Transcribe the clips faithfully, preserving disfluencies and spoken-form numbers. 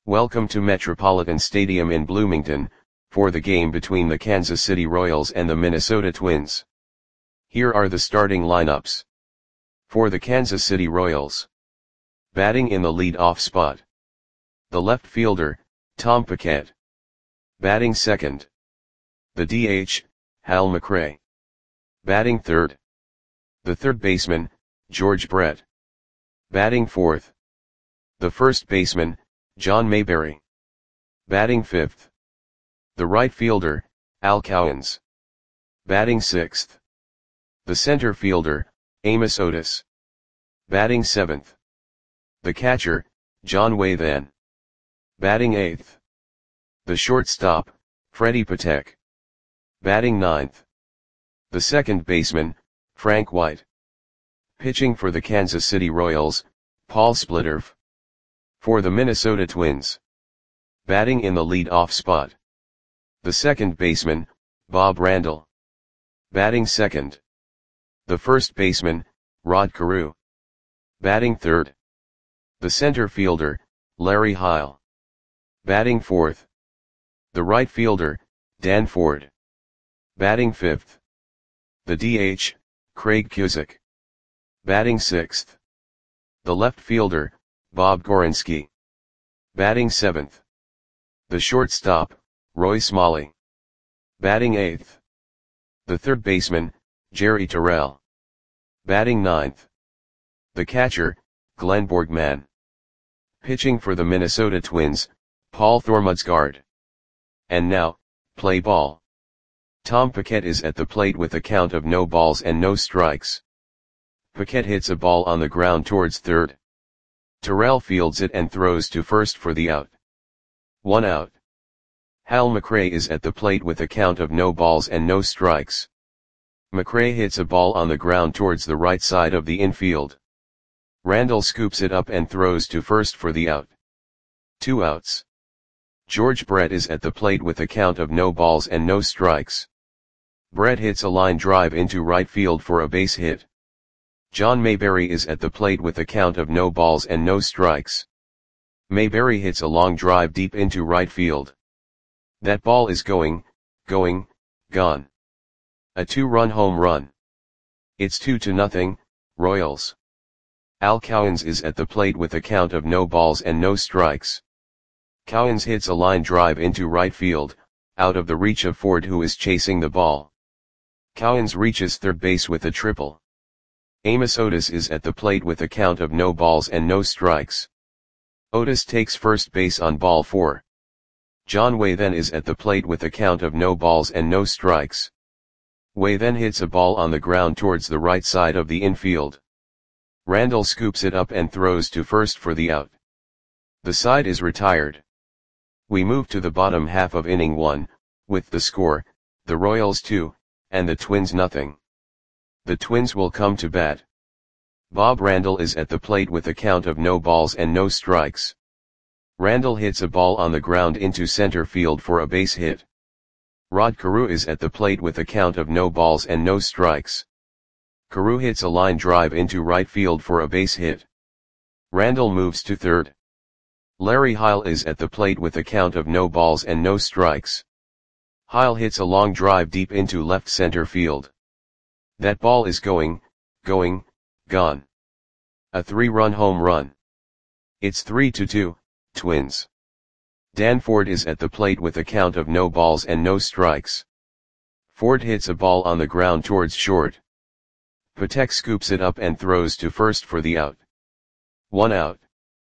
Welcome to Metropolitan Stadium in Bloomington, for the game between the Kansas City Royals and the Minnesota Twins. Here are the starting lineups. For the Kansas City Royals. Batting in the lead-off spot. The left fielder, Tom Paquette. Batting second. The D H, Hal McRae. Batting third. The third baseman, George Brett. Batting fourth. The first baseman, John Mayberry. Batting fifth. The right fielder, Al Cowens. Batting sixth. The center fielder, Amos Otis. Batting seventh. The catcher, John Wathan. Batting eighth. The shortstop, Freddie Patek. Batting ninth. The second baseman, Frank White. Pitching for the Kansas City Royals, Paul Splitterf. For the Minnesota Twins. Batting in the lead-off spot. The second baseman, Bob Randall. Batting second. The first baseman, Rod Carew. Batting third. The center fielder, Larry Heil. Batting fourth. The right fielder, Dan Ford. Batting fifth. The D H, Craig Cusick. Batting sixth. The left fielder, Bob Gorenski. Batting seventh. The shortstop, Roy Smalley. Batting eighth. The third baseman, Jerry Terrell. Batting ninth. The catcher, Glenn Borgman. Pitching for the Minnesota Twins, Paul Thormudsgaard. And now, play ball. Tom Paquette is at the plate with a count of no balls and no strikes. Paquette hits a ball on the ground towards third. Terrell fields it and throws to first for the out. One out. Hal McRae is at the plate with a count of no balls and no strikes. McRae hits a ball on the ground towards the right side of the infield. Randall scoops it up and throws to first for the out. Two outs. George Brett is at the plate with a count of no balls and no strikes. Brett hits a line drive into right field for a base hit. John Mayberry is at the plate with a count of no balls and no strikes. Mayberry hits a long drive deep into right field. That ball is going, going, gone. A two-run home run. It's two to nothing, Royals. Al Cowens is at the plate with a count of no balls and no strikes. Cowens hits a line drive into right field, out of the reach of Ford, who is chasing the ball. Cowens reaches third base with a triple. Amos Otis is at the plate with a count of no balls and no strikes. Otis takes first base on ball four. John Wathan is at the plate with a count of no balls and no strikes. Wathan hits a ball on the ground towards the right side of the infield. Randall scoops it up and throws to first for the out. The side is retired. We move to the bottom half of inning one, with the score, the Royals two, and the Twins nothing. The Twins will come to bat. Bob Randall is at the plate with a count of no balls and no strikes. Randall hits a ball on the ground into center field for a base hit. Rod Carew is at the plate with a count of no balls and no strikes. Carew hits a line drive into right field for a base hit. Randall moves to third. Larry Heil is at the plate with a count of no balls and no strikes. Heil hits a long drive deep into left center field. That ball is going, going, gone. A three-run home run. It's three to two, Twins. Dan Ford is at the plate with a count of no balls and no strikes. Ford hits a ball on the ground towards short. Patek scoops it up and throws to first for the out. One out.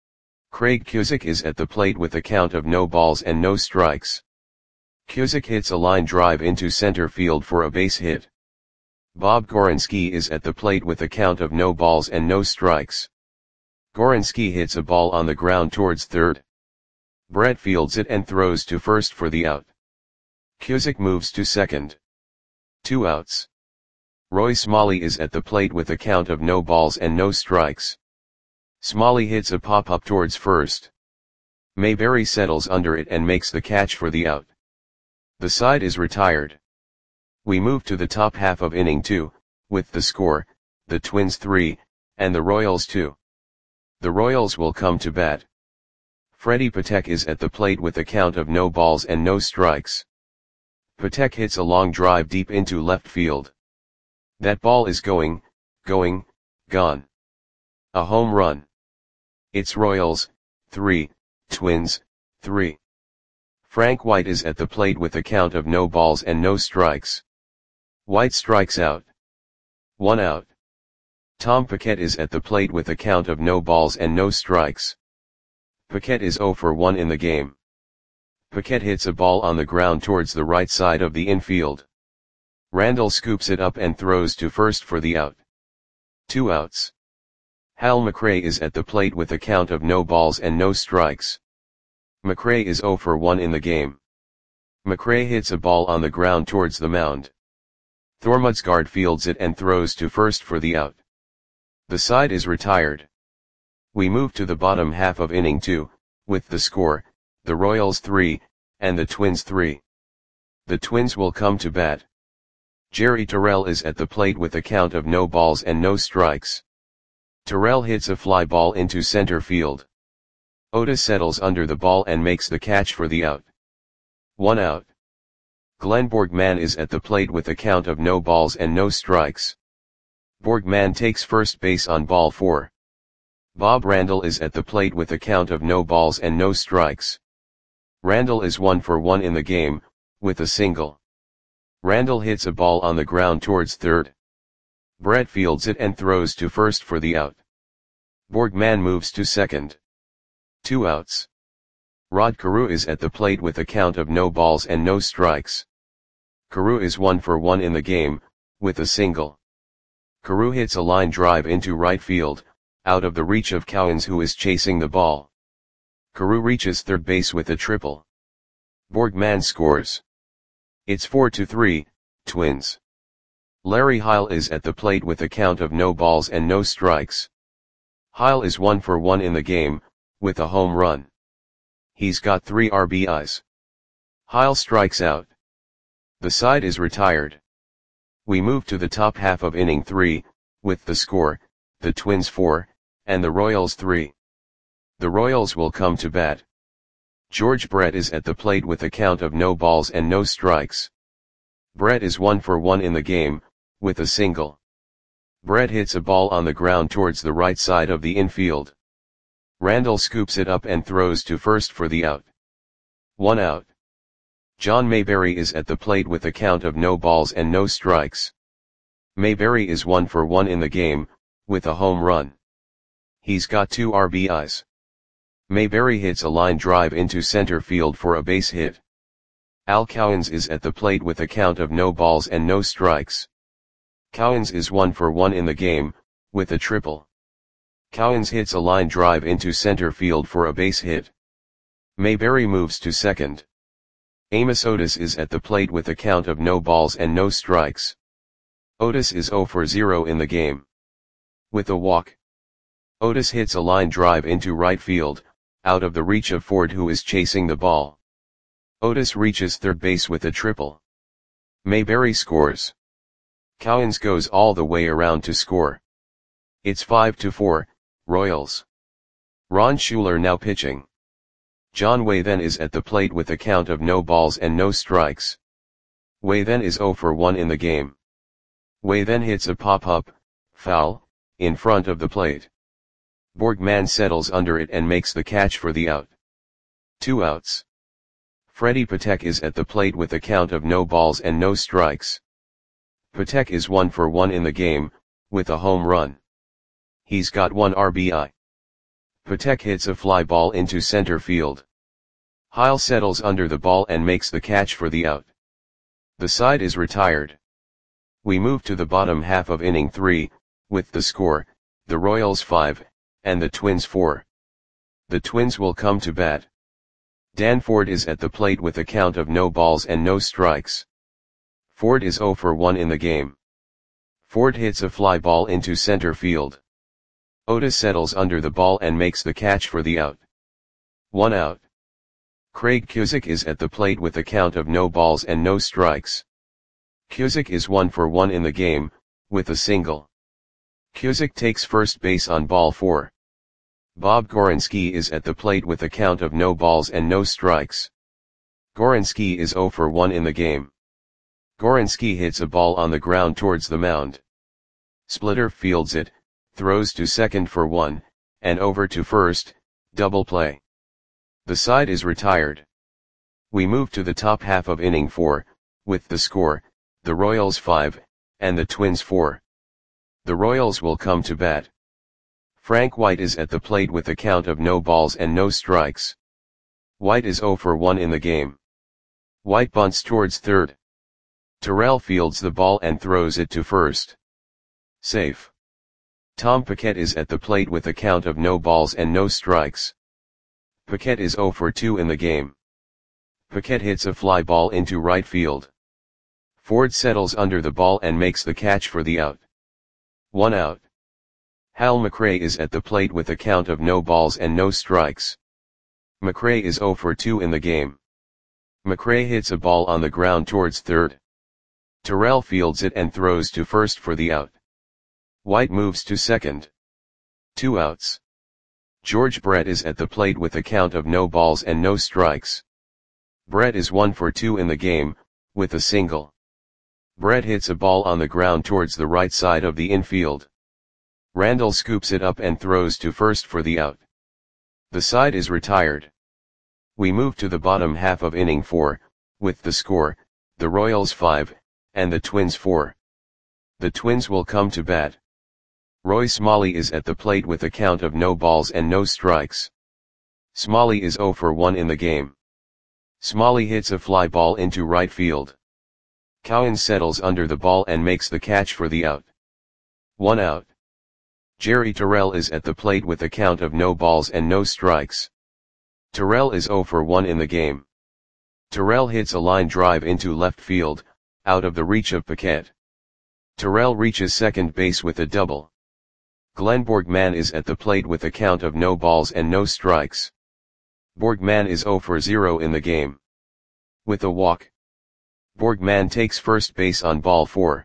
Craig Cusick is at the plate with a count of no balls and no strikes. Cusick hits a line drive into center field for a base hit. Bob Gorenski is at the plate with a count of no balls and no strikes. Gorenski hits a ball on the ground towards third. Brett fields it and throws to first for the out. Cusick moves to second. Two outs. Roy Smalley is at the plate with a count of no balls and no strikes. Smalley hits a pop-up towards first. Mayberry settles under it and makes the catch for the out. The side is retired. We move to the top half of inning two, with the score, the Twins three, and the Royals two. The Royals will come to bat. Freddy Patek is at the plate with a count of no balls and no strikes. Patek hits a long drive deep into left field. That ball is going, going, gone. A home run. It's Royals, three, Twins, three. Frank White is at the plate with a count of no balls and no strikes. White strikes out. One out. Tom Paquette is at the plate with a count of no balls and no strikes. Paquette is zero for one in the game. Paquette hits a ball on the ground towards the right side of the infield. Randall scoops it up and throws to first for the out. Two outs. Hal McRae is at the plate with a count of no balls and no strikes. McRae is zero for one in the game. McRae hits a ball on the ground towards the mound. Thormudsgaard fields it and throws to first for the out. The side is retired. We move to the bottom half of inning two, with the score, the Royals three, and the Twins three. The Twins will come to bat. Jerry Terrell is at the plate with a count of no balls and no strikes. Terrell hits a fly ball into center field. Otis settles under the ball and makes the catch for the out. One out. Glenn Borgman is at the plate with a count of no balls and no strikes. Borgman takes first base on ball four. Bob Randall is at the plate with a count of no balls and no strikes. Randall is one for one in the game, with a single. Randall hits a ball on the ground towards third. Brett fields it and throws to first for the out. Borgman moves to second. Two outs. Rod Carew is at the plate with a count of no balls and no strikes. Carew is one for one in the game, with a single. Carew hits a line drive into right field, out of the reach of Cowens, who is chasing the ball. Carew reaches third base with a triple. Borgman scores. It's four to three, Twins. Larry Heil is at the plate with a count of no balls and no strikes. Heil is one for one in the game, with a home run. He's got three R B Is. Heil strikes out. The side is retired. We move to the top half of inning three, with the score, the Twins four, and the Royals three. The Royals will come to bat. George Brett is at the plate with a count of no balls and no strikes. Brett is one for one in the game, with a single. Brett hits a ball on the ground towards the right side of the infield. Randall scoops it up and throws to first for the out. One out. John Mayberry is at the plate with a count of no balls and no strikes. Mayberry is one for one in the game, with a home run. He's got two R B Is. Mayberry hits a line drive into center field for a base hit. Al Cowens is at the plate with a count of no balls and no strikes. Cowens is one for one in the game, with a triple. Cowens hits a line drive into center field for a base hit. Mayberry moves to second. Amos Otis is at the plate with a count of no balls and no strikes. Otis is zero for zero in the game. With a walk. Otis hits a line drive into right field, out of the reach of Ford, who is chasing the ball. Otis reaches third base with a triple. Mayberry scores. Cowens goes all the way around to score. It's five to four, Royals. Ron Schuler now pitching. John Wathen is at the plate with a count of no balls and no strikes. Wathen is zero for one in the game. Wathen hits a pop-up, foul, in front of the plate. Borgman settles under it and makes the catch for the out. Two outs. Freddy Patek is at the plate with a count of no balls and no strikes. Patek is one for one in the game, with a home run. He's got one R B I. Patek hits a fly ball into center field. Heil settles under the ball and makes the catch for the out. The side is retired. We move to the bottom half of inning three, with the score, the Royals five, and the Twins four. The Twins will come to bat. Dan Ford is at the plate with a count of no balls and no strikes. Ford is zero for one in the game. Ford hits a fly ball into center field. Otis settles under the ball and makes the catch for the out. One out. Craig Cusick is at the plate with a count of no balls and no strikes. Cusick is one for one in the game, with a single. Cusick takes first base on ball four. Bob Goransky is at the plate with a count of no balls and no strikes. Goransky is zero for one in the game. Goransky hits a ball on the ground towards the mound. Splitter fields it, throws to second for one, and over to first, double play. The side is retired. We move to the top half of inning four, with the score, the Royals five, and the Twins four. The Royals will come to bat. Frank White is at the plate with a count of no balls and no strikes. White is zero for one in the game. White bunts towards third. Terrell fields the ball and throws it to first. Safe. Tom Paquette is at the plate with a count of no balls and no strikes. Paquette is zero for two in the game. Paquette hits a fly ball into right field. Ford settles under the ball and makes the catch for the out. One out. Hal McRae is at the plate with a count of no balls and no strikes. McRae is zero for two in the game. McRae hits a ball on the ground towards third. Terrell fields it and throws to first for the out. White moves to second. Two outs. George Brett is at the plate with a count of no balls and no strikes. Brett is one for two in the game, with a single. Brett hits a ball on the ground towards the right side of the infield. Randall scoops it up and throws to first for the out. The side is retired. We move to the bottom half of inning four, with the score, the Royals five, and the Twins four. The Twins will come to bat. Roy Smalley is at the plate with a count of no balls and no strikes. Smalley is zero for one in the game. Smalley hits a fly ball into right field. Cowan settles under the ball and makes the catch for the out. One out. Jerry Terrell is at the plate with a count of no balls and no strikes. Terrell is zero for one in the game. Terrell hits a line drive into left field, out of the reach of Paquette. Terrell reaches second base with a double. Glenn Borgman is at the plate with a count of no balls and no strikes. Borgman is zero for zero in the game. With a walk. Borgman takes first base on ball four.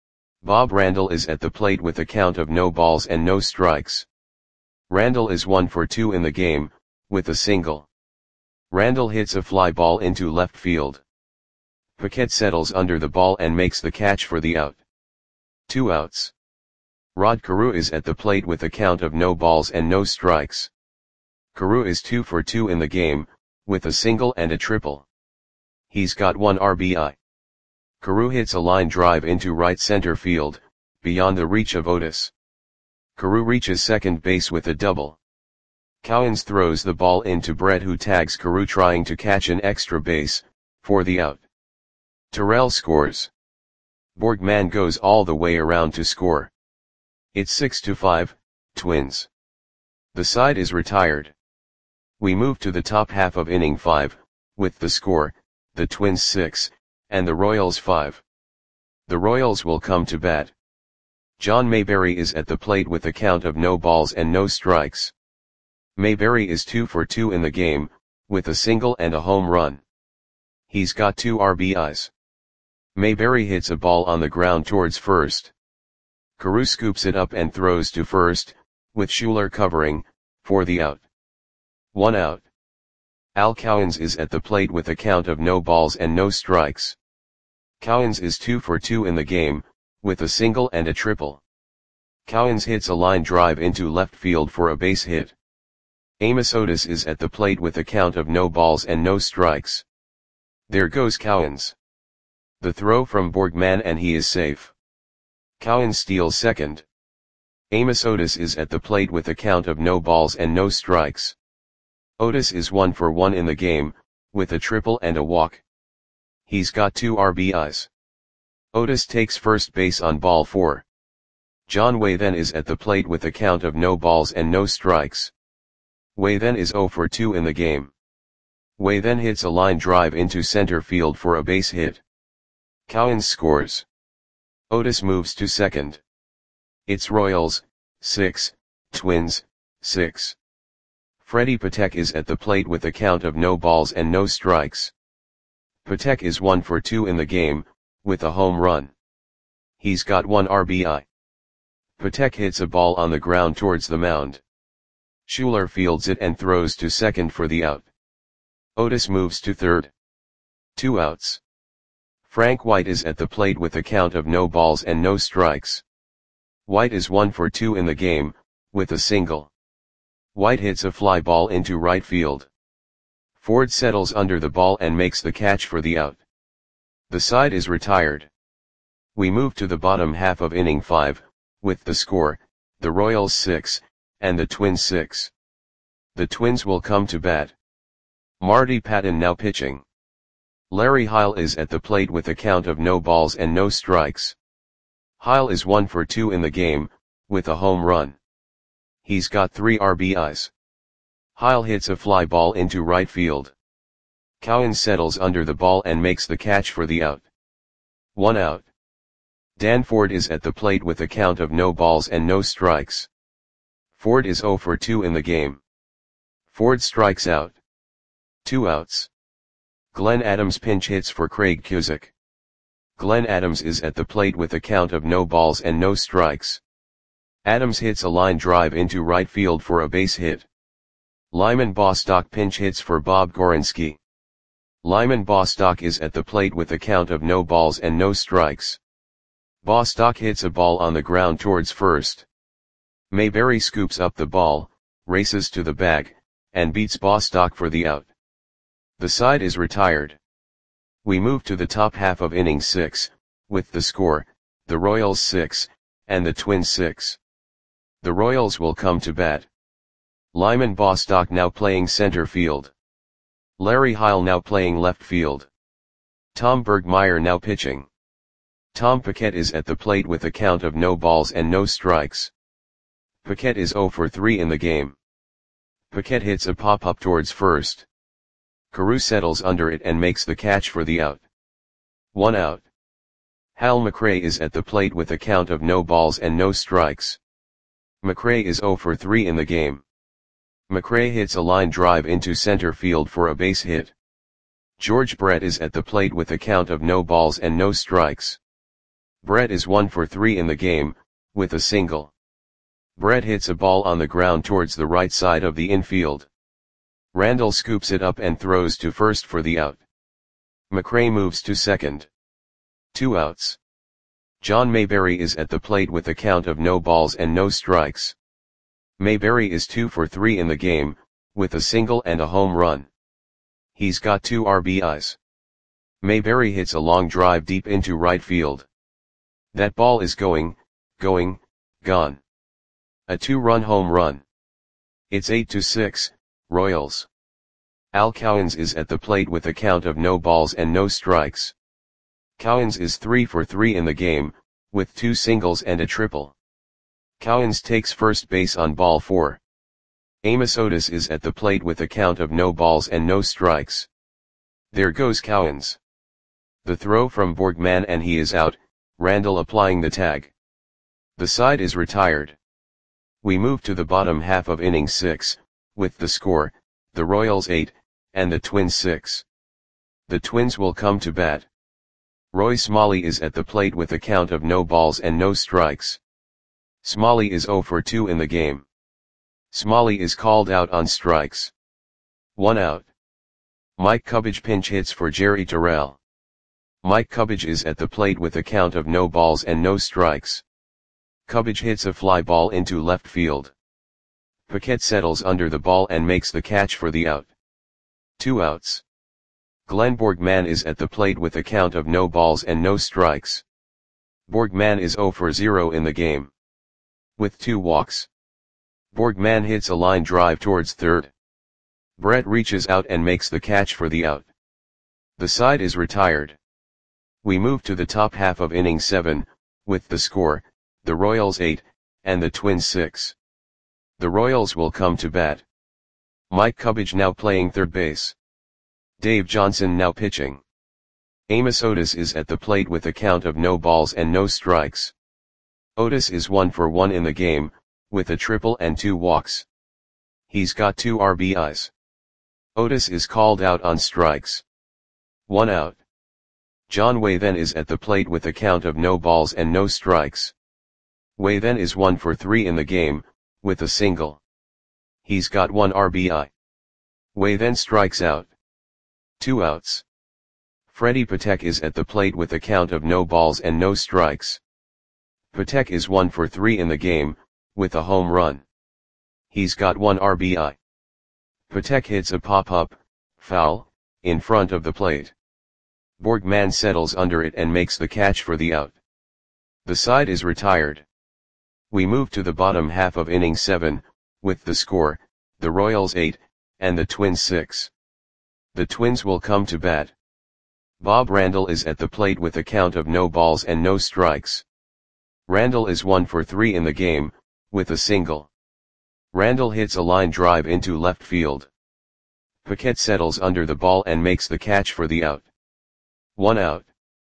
Bob Randall is at the plate with a count of no balls and no strikes. Randall is one for two in the game, with a single. Randall hits a fly ball into left field. Paquette settles under the ball and makes the catch for the out. Two outs. Rod Carew is at the plate with a count of no balls and no strikes. Carew is two for two in the game, with a single and a triple. He's got one R B I. Carew hits a line drive into right center field, beyond the reach of Otis. Carew reaches second base with a double. Cowens throws the ball into Brett, who tags Carew trying to catch an extra base, for the out. Terrell scores. Borgman goes all the way around to score. It's six to five, Twins. The side is retired. We move to the top half of inning five, with the score, the Twins six, and the Royals five. The Royals will come to bat. John Mayberry is at the plate with a count of no balls and no strikes. Mayberry is two for two in the game, with a single and a home run. He's got two R B Is. Mayberry hits a ball on the ground towards first. Carew scoops it up and throws to first, with Schuler covering, for the out. One out. Al Cowens is at the plate with a count of no balls and no strikes. Cowens is two for two in the game, with a single and a triple. Cowens hits a line drive into left field for a base hit. Amos Otis is at the plate with a count of no balls and no strikes. There goes Cowens. The throw from Borgman and he is safe. Cowens steals second. Amos Otis is at the plate with a count of no balls and no strikes. Otis is one for one in the game, with a triple and a walk. He's got two R B Is. Otis takes first base on ball four. John Way then is at the plate with a count of no balls and no strikes. Way then is zero for two in the game. Way then hits a line drive into center field for a base hit. Cowens scores. Otis moves to second. It's Royals, six, Twins, six. Freddie Patek is at the plate with a count of no balls and no strikes. Patek is one for two in the game, with a home run. He's got one R B I. Patek hits a ball on the ground towards the mound. Schuler fields it and throws to second for the out. Otis moves to third. Two outs. Frank White is at the plate with a count of no balls and no strikes. White is one for two in the game, with a single. White hits a fly ball into right field. Ford settles under the ball and makes the catch for the out. The side is retired. We move to the bottom half of inning five, with the score, the Royals six, and the Twins six. The Twins will come to bat. Marty Patton now pitching. Larry Heil is at the plate with a count of no balls and no strikes. Heil is one for two in the game, with a home run. He's got three R B Is. Heil hits a fly ball into right field. Cowan settles under the ball and makes the catch for the out. One out. Dan Ford is at the plate with a count of no balls and no strikes. Ford is zero for two in the game. Ford strikes out. Two outs. Glenn Adams pinch hits for Craig Cusick. Glenn Adams is at the plate with a count of no balls and no strikes. Adams hits a line drive into right field for a base hit. Lyman Bostock pinch hits for Bob Gorinski. Lyman Bostock is at the plate with a count of no balls and no strikes. Bostock hits a ball on the ground towards first. Mayberry scoops up the ball, races to the bag, and beats Bostock for the out. The side is retired. We move to the top half of inning six, with the score, the Royals six, and the Twins six. The Royals will come to bat. Lyman Bostock now playing center field. Larry Heil now playing left field. Tom Bergmeyer now pitching. Tom Paquette is at the plate with a count of no balls and no strikes. Paquette is zero for three in the game. Paquette hits a pop-up towards first. Carew settles under it and makes the catch for the out. One out. Hal McRae is at the plate with a count of no balls and no strikes. McRae is zero for three in the game. McRae hits a line drive into center field for a base hit. George Brett is at the plate with a count of no balls and no strikes. Brett is one for three in the game, with a single. Brett hits a ball on the ground towards the right side of the infield. Randall scoops it up and throws to first for the out. McRae moves to second. Two outs. John Mayberry is at the plate with a count of no balls and no strikes. Mayberry is two for three in the game, with a single and a home run. He's got two R B Is. Mayberry hits a long drive deep into right field. That ball is going, going, gone. A two-run home run. It's eight to six, Royals. Al Cowens is at the plate with a count of no balls and no strikes. Cowens is three for three in the game, with two singles and a triple. Cowens takes first base on ball four. Amos Otis is at the plate with a count of no balls and no strikes. There goes Cowens. The throw from Borgman and he is out, Randall applying the tag. The side is retired. We move to the bottom half of inning six, with the score, the Royals eight, and the Twins six. The Twins will come to bat. Roy Smalley is at the plate with a count of no balls and no strikes. Smalley is zero for two in the game. Smalley is called out on strikes. One out. Mike Cubbage pinch hits for Jerry Terrell. Mike Cubbage is at the plate with a count of no balls and no strikes. Cubbage hits a fly ball into left field. Paquette settles under the ball and makes the catch for the out. Two outs. Glenn Borgman is at the plate with a count of no balls and no strikes. Borgman is zero for zero in the game. With two walks. Borgman hits a line drive towards third. Brett reaches out and makes the catch for the out. The side is retired. We move to the top half of inning seven, with the score, the Royals eight, and the Twins six. The Royals will come to bat. Mike Cubbage now playing third base. Dave Johnson now pitching. Amos Otis is at the plate with a count of no balls and no strikes. Otis is one for one in the game, with a triple and two walks. He's got two R B Is. Otis is called out on strikes. One out. John Waythen is at the plate with a count of no balls and no strikes. Waythen is one for three in the game, with a single. He's got one R B I. Way then strikes out. Two outs. Freddie Patek is at the plate with a count of no balls and no strikes. Patek is one for three in the game, with a home run. He's got one R B I. Patek hits a pop-up, foul, in front of the plate. Borgman settles under it and makes the catch for the out. The side is retired. We move to the bottom half of inning seven, with the score, the Royals eight, and the Twins six. The Twins will come to bat. Bob Randall is at the plate with a count of no balls and no strikes. Randall is one for three in the game, with a single. Randall hits a line drive into left field. Paquette settles under the ball and makes the catch for the out. One out.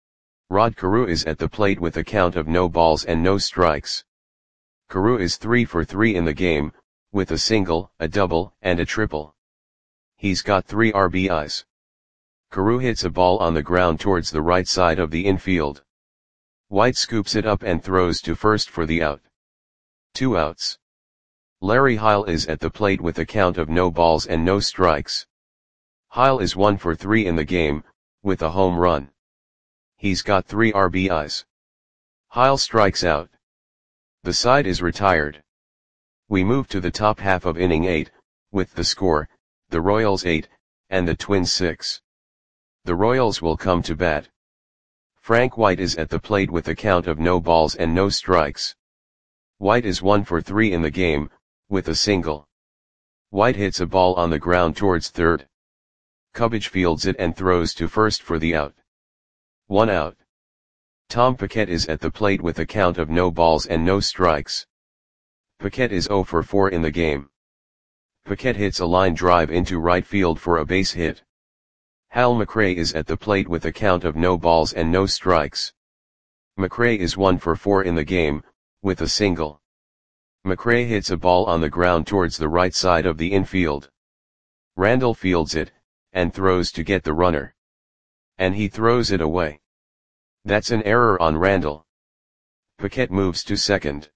Rod Carew is at the plate with a count of no balls and no strikes. Carew is three for three in the game, with a single, a double, and a triple. He's got three R B Is. Carew hits a ball on the ground towards the right side of the infield. White scoops it up and throws to first for the out. Two outs. Larry Heil is at the plate with a count of no balls and no strikes. Heil is one for three in the game, with a home run. He's got three R B Is. Heil strikes out. The side is retired. We move to the top half of inning eight, with the score, the Royals eight, and the Twins six. The Royals will come to bat. Frank White is at the plate with a count of no balls and no strikes. White is one for three in the game, with a single. White hits a ball on the ground towards third. Cubbage fields it and throws to first for the out. One out. Tom Paquette is at the plate with a count of no balls and no strikes. Paquette is zero for four in the game. Paquette hits a line drive into right field for a base hit. Hal McRae is at the plate with a count of no balls and no strikes. McRae is one for four in the game, with a single. McRae hits a ball on the ground towards the right side of the infield. Randall fields it, and throws to get the runner. And he throws it away. That's an error on Randall. Paquette moves to second.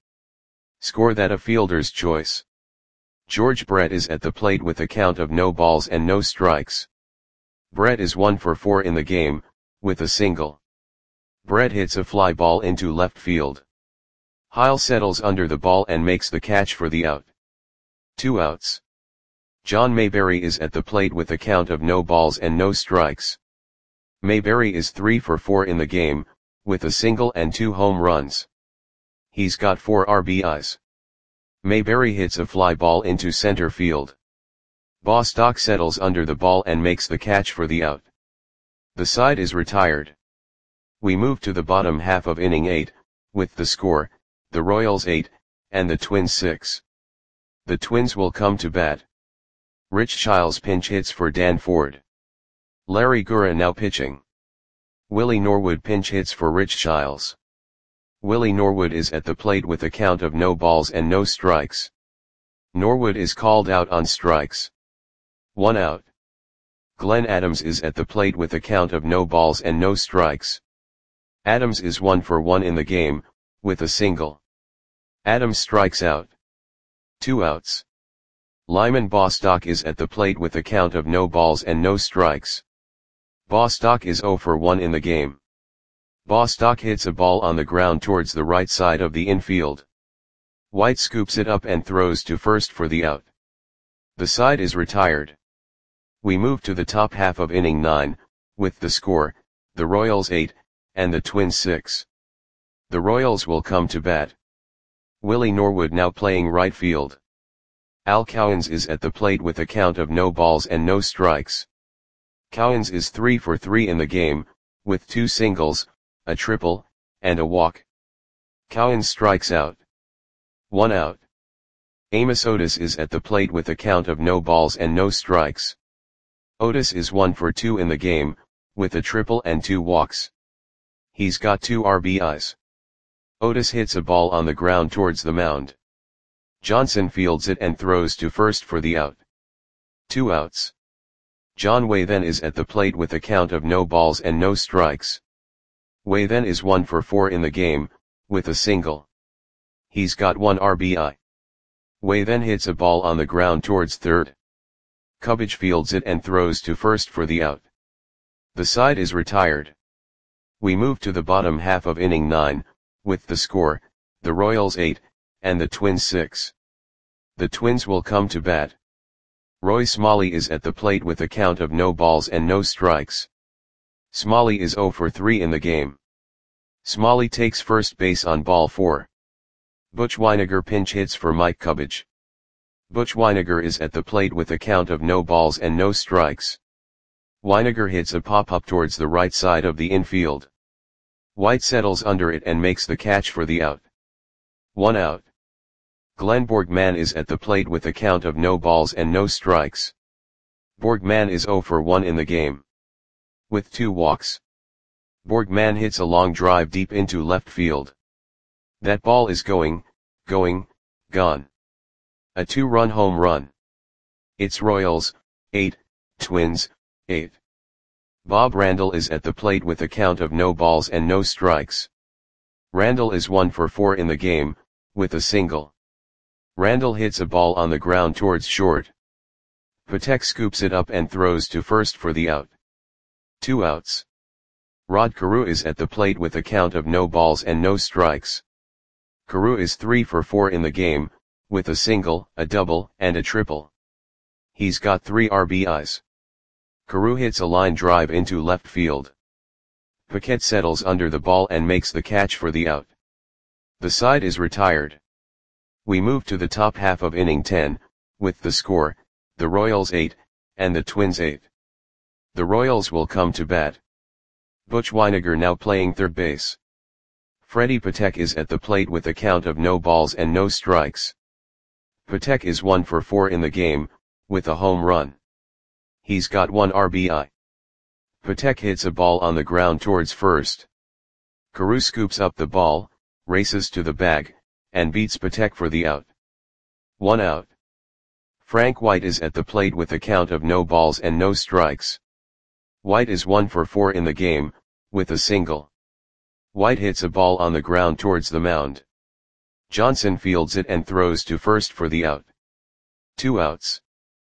Score that a fielder's choice. George Brett is at the plate with a count of no balls and no strikes. Brett is one for four in the game, with a single. Brett hits a fly ball into left field. Heil settles under the ball and makes the catch for the out. Two outs. John Mayberry is at the plate with a count of no balls and no strikes. Mayberry is three for four in the game, with a single and two home runs. He's got four R B Is. Mayberry hits a fly ball into center field. Bostock settles under the ball and makes the catch for the out. The side is retired. We move to the bottom half of inning eight, with the score, the Royals eight, and the Twins six. The Twins will come to bat. Rich Childs pinch hits for Dan Ford. Larry Gura now pitching. Willie Norwood pinch hits for Rich Childs. Willie Norwood is at the plate with a count of no balls and no strikes. Norwood is called out on strikes. One out. Glenn Adams is at the plate with a count of no balls and no strikes. Adams is one for one in the game, with a single. Adams strikes out. Two outs. Lyman Bostock is at the plate with a count of no balls and no strikes. Bostock is zero for one in the game. Bostock hits a ball on the ground towards the right side of the infield. White scoops it up and throws to first for the out. The side is retired. We move to the top half of inning nine, with the score, the Royals eight, and the Twins six. The Royals will come to bat. Willie Norwood now playing right field. Al Cowens is at the plate with a count of no balls and no strikes. Cowens is three for three in the game, with two singles, a triple, and a walk. Cowens strikes out. One out. Amos Otis is at the plate with a count of no balls and no strikes. Otis is one for two in the game, with a triple and two walks. He's got two R B Is. Otis hits a ball on the ground towards the mound. Johnson fields it and throws to first for the out. Two outs. John Waythen is at the plate with a count of no balls and no strikes. Waythen is one for four in the game, with a single. He's got one R B I. Way then hits a ball on the ground towards third. Cubbage fields it and throws to first for the out. The side is retired. We move to the bottom half of inning nine, with the score, the Royals eight, and the Twins six. The Twins will come to bat. Roy Smalley is at the plate with a count of no balls and no strikes. Smalley is oh for three in the game. Smalley takes first base on ball four. Butch Wynegar pinch hits for Mike Cubbage. Butch Wynegar is at the plate with a count of no balls and no strikes. Wynegar hits a pop-up towards the right side of the infield. White settles under it and makes the catch for the out. One out. Glenn Borgman is at the plate with a count of no balls and no strikes. Borgman is oh for one in the game. With two walks. Borgman hits a long drive deep into left field. That ball is going, going, gone. A two-run home run. It's Royals, eight, Twins, eight. Bob Randall is at the plate with a count of no balls and no strikes. Randall is one for four in the game, with a single. Randall hits a ball on the ground towards short. Patek scoops it up and throws to first for the out. Two outs. Rod Carew is at the plate with a count of no balls and no strikes. Carew is three for four in the game, with a single, a double, and a triple. He's got three R B Is. Carew hits a line drive into left field. Paquette settles under the ball and makes the catch for the out. The side is retired. We move to the top half of inning ten, with the score, the Royals eight, and the Twins eight. The Royals will come to bat. Butch Wynegar now playing third base. Freddie Patek is at the plate with a count of no balls and no strikes. Patek is one for four in the game, with a home run. He's got one R B I. Patek hits a ball on the ground towards first. Carew scoops up the ball, races to the bag, and beats Patek for the out. One out. Frank White is at the plate with a count of no balls and no strikes. White is one for four in the game, with a single. White hits a ball on the ground towards the mound. Johnson fields it and throws to first for the out. Two outs.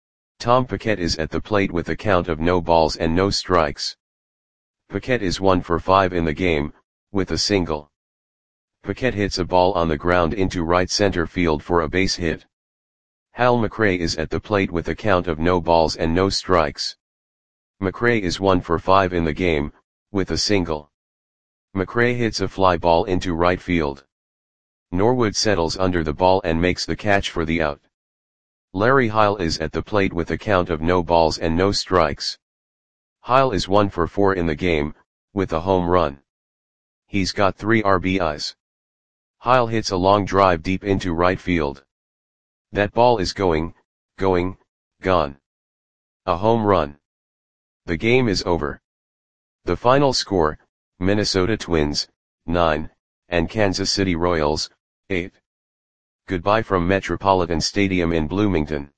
Tom Paquette is at the plate with a count of no balls and no strikes. Paquette is one for five in the game, with a single. Paquette hits a ball on the ground into right center field for a base hit. Hal McRae is at the plate with a count of no balls and no strikes. McRae is one for five in the game, with a single. McRae hits a fly ball into right field. Norwood settles under the ball and makes the catch for the out. Larry Heil is at the plate with a count of no balls and no strikes. Heil is one for four in the game, with a home run. He's got three R B Is. Heil hits a long drive deep into right field. That ball is going, going, gone. A home run. The game is over. The final score, Minnesota Twins, nine, and Kansas City Royals, eight. Goodbye from Metropolitan Stadium in Bloomington.